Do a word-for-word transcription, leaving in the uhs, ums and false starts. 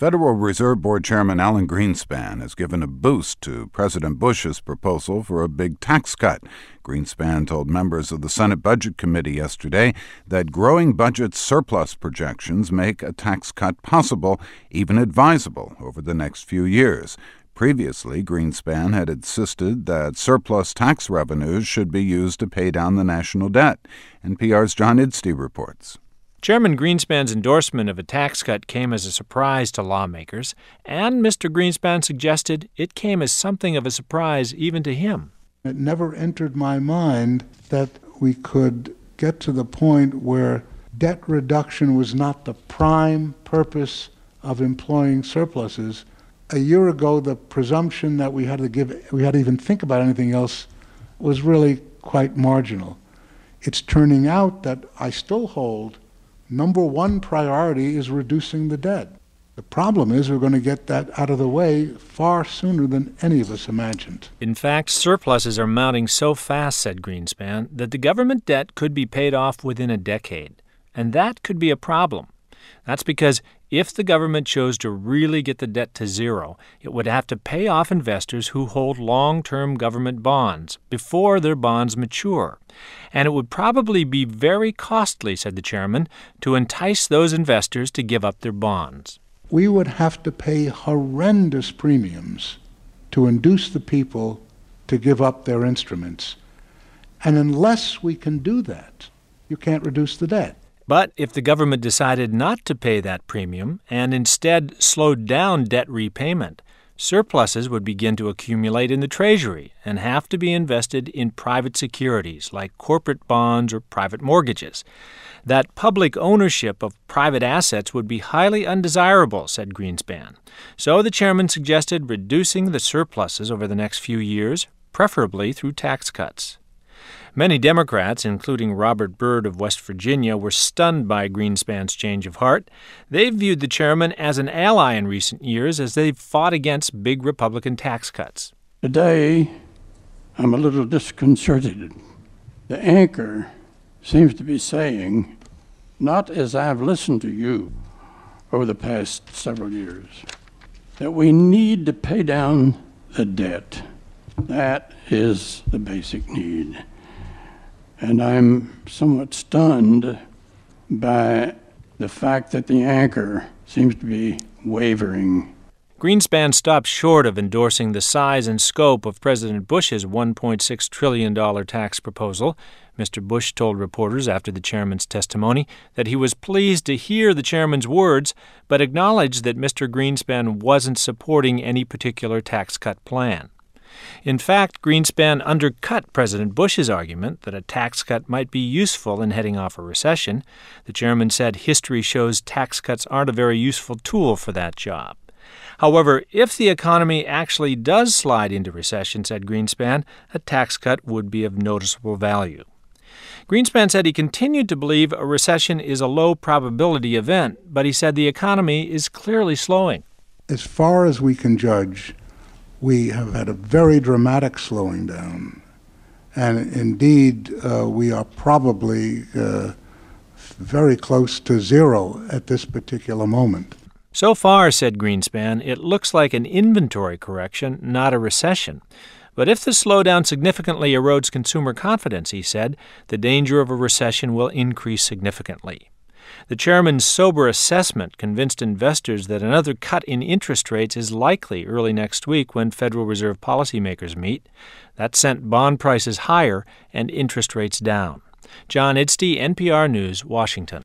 Federal Reserve Board Chairman Alan Greenspan has given a boost to President Bush's proposal for a big tax cut. Greenspan told members of the Senate Budget Committee yesterday that growing budget surplus projections make a tax cut possible, even advisable, over the next few years. Previously, Greenspan had insisted that surplus tax revenues should be used to pay down the national debt. N P R's John Idstey reports. Chairman Greenspan's endorsement of a tax cut came as a surprise to lawmakers, and Mister Greenspan suggested it came as something of a surprise even to him. It never entered my mind that we could get to the point where debt reduction was not the prime purpose of employing surpluses. A year ago, the presumption that we had to give, we had to even think about anything else was really quite marginal. It's turning out that I still hold number one priority is reducing the debt. The problem is we're going to get that out of the way far sooner than any of us imagined. In fact, surpluses are mounting so fast, said Greenspan, that the government debt could be paid off within a decade. And that could be a problem. That's because if the government chose to really get the debt to zero, it would have to pay off investors who hold long-term government bonds before their bonds mature. And it would probably be very costly, said the chairman, to entice those investors to give up their bonds. We would have to pay horrendous premiums to induce the people to give up their instruments. And unless we can do that, you can't reduce the debt. But if the government decided not to pay that premium and instead slowed down debt repayment, surpluses would begin to accumulate in the Treasury and have to be invested in private securities like corporate bonds or private mortgages. That public ownership of private assets would be highly undesirable, said Greenspan. So the chairman suggested reducing the surpluses over the next few years, preferably through tax cuts. Many Democrats, including Robert Byrd of West Virginia, were stunned by Greenspan's change of heart. They've viewed the chairman as an ally in recent years as they've fought against big Republican tax cuts. Today, I'm a little disconcerted. The anchor seems to be saying, not as I've listened to you over the past several years, that we need to pay down the debt. That is the basic need. And I'm somewhat stunned by the fact that the anchor seems to be wavering. Greenspan stopped short of endorsing the size and scope of President Bush's one point six trillion dollars tax proposal. Mister Bush told reporters after the chairman's testimony that he was pleased to hear the chairman's words, but acknowledged that Mister Greenspan wasn't supporting any particular tax cut plan. In fact, Greenspan undercut President Bush's argument that a tax cut might be useful in heading off a recession. The chairman said history shows tax cuts aren't a very useful tool for that job. However, if the economy actually does slide into recession, said Greenspan, a tax cut would be of noticeable value. Greenspan said he continued to believe a recession is a low-probability event, but he said the economy is clearly slowing. As far as we can judge, we have had a very dramatic slowing down. And indeed, uh, we are probably uh, very close to zero at this particular moment. So far, said Greenspan, it looks like an inventory correction, not a recession. But if the slowdown significantly erodes consumer confidence, he said, the danger of a recession will increase significantly. The chairman's sober assessment convinced investors that another cut in interest rates is likely early next week when Federal Reserve policymakers meet. That sent bond prices higher and interest rates down. John Idstey, N P R News, Washington.